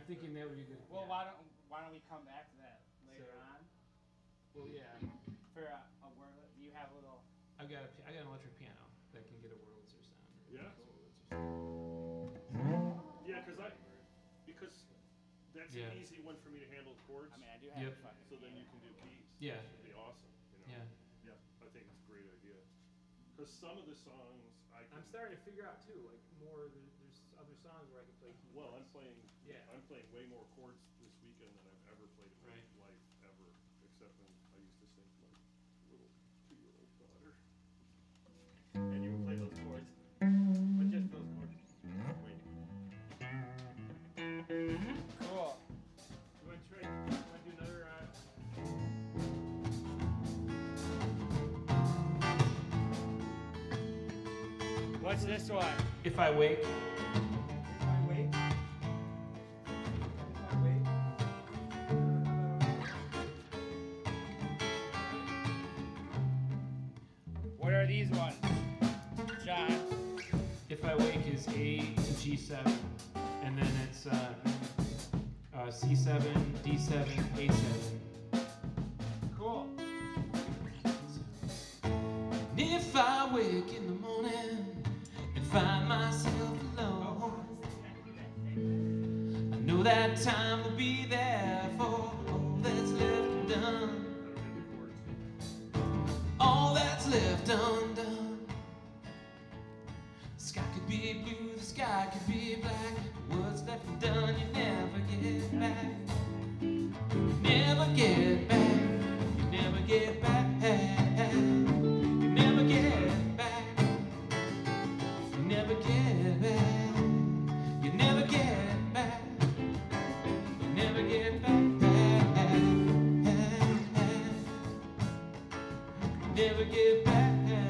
thinking that would be good. Well, yeah. why don't we come back to that later on? Well, yeah. For a Wurlitzer, do you have a little? I got an electric piano that can get a Wurlitzer sound. Yeah. Yeah, because that's an easy one for me to handle chords. I mean, I do have a fucking so then you can do keys. Yeah. It'd be awesome. You know? Yeah. Yeah, I think it's a great idea. Because some of the songs I'm starting to figure out too, like more. There's other songs where I can play keys. Well, I'm playing. Yeah. I'm playing way more chords this weekend than I've ever played in my Right. life ever, except when I used to sing to my little 2-year-old daughter. And you would play those chords, but just those chords. Wait. Cool. You want to try? You want to do another? What's this one? If I Wake. What are these ones, John? If I Wake is A to G7, and then it's C7, D7, A7. Cool. If I wake in the morning and find myself alone, I know that time will be there for all that's left undone. All that's left undone. The sky could be blue, the sky could be black. What's left undone, you never get back. You never get back. You never get back. You never get back. You never get back. You never get back. You never get back. Never get back.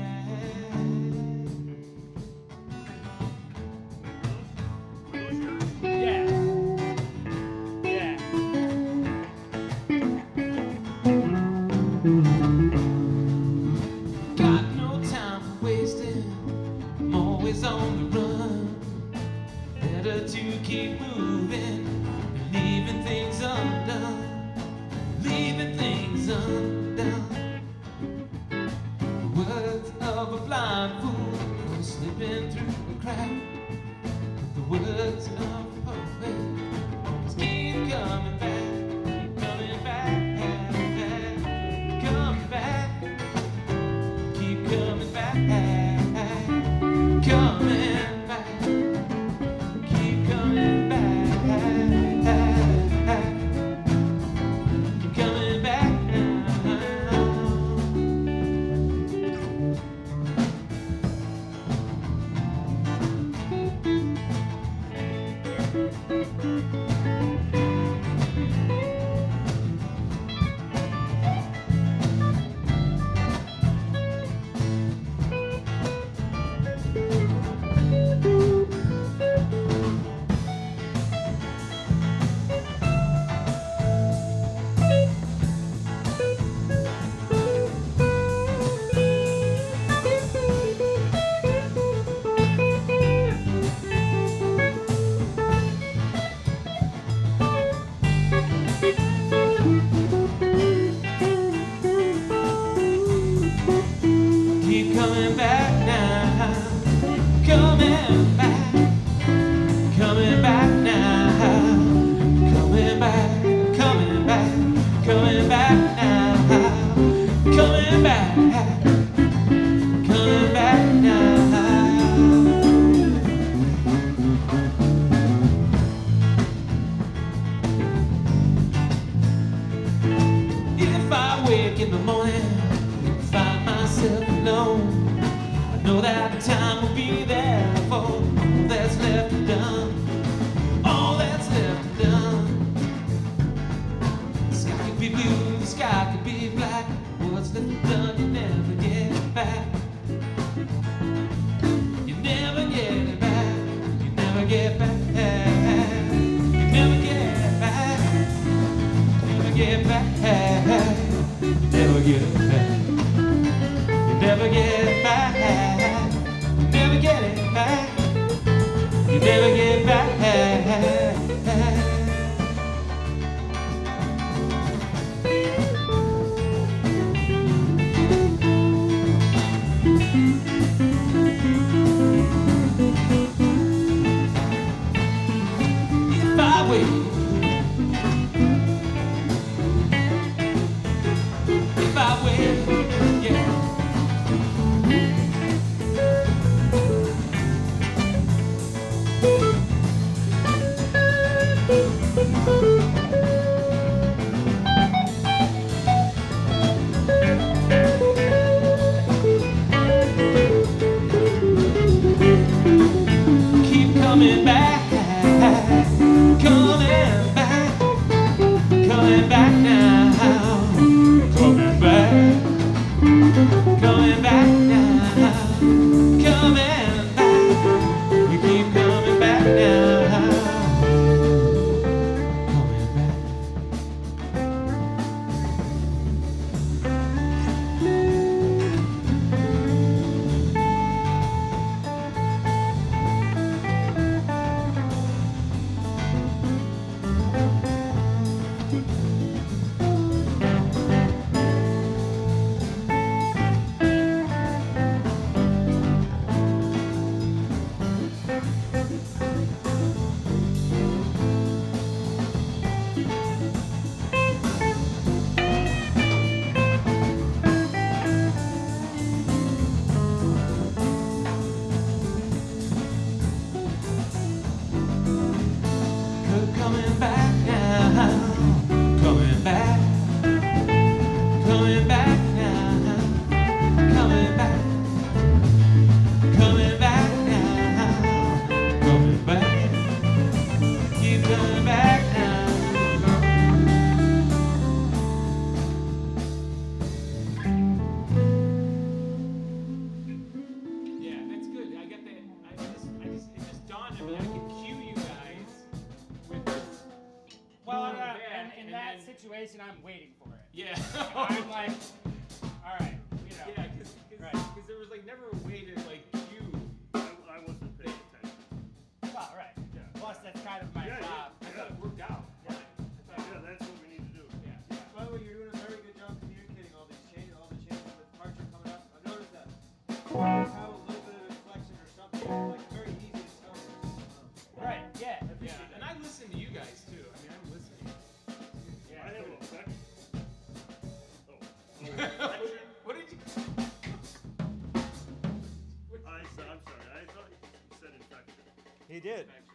Yeah. Yeah. Got no time for wasting. I'm always on the run. Better to keep moving than leaving things undone. Leaving things undone. The words of a blind fool go slipping through the crack. The words of a poet just keep coming back, coming back, coming back, keep coming back, coming back, keep coming back, keep coming back. Keep coming back now, coming back, coming back now, coming back, coming back, coming back now, coming back, coming back now. If I wake in the morning, find myself alone, I know that the time will be there for all that's left undone. All that's left undone. The sky could be blue, the sky could be black. What's left undone, you never get back. You never get it back. You never get back. You never get back. Never get back. Never get it back. Never get it back. Never get it back. You never get back. I wait, if I wait, yeah. Keep coming back, coming back, coming back now, coming back, coming back now, coming back. You keep coming back now, coming back. Coming back now, coming back, coming back now, coming back, coming back now, coming back, keep coming back now. Yeah, that's good. I got that. It just dawned on me. I can cue you guys with this. Well, going yeah, back, and in and that then- situation, I'm waiting for it. Yeah. I'm like, all right, you know. Yeah, because Right. there was like never a way to like cue. I wasn't paying attention. Well, right. Yeah. Plus, that's kind of my Yeah, job. I thought it worked out. Yeah. Yeah, that's what we need to do. Yeah. By the way, you're doing a very good job communicating all the changes with Archer coming up. I've noticed that. You have a little bit of inflection or something, like very easy to tell. Right. Yeah. Yeah, and I listen to you guys too. I mean, I'm listening. Yeah. I have a effect. Oh. What did you? I'm sorry. I thought you said infection. He did.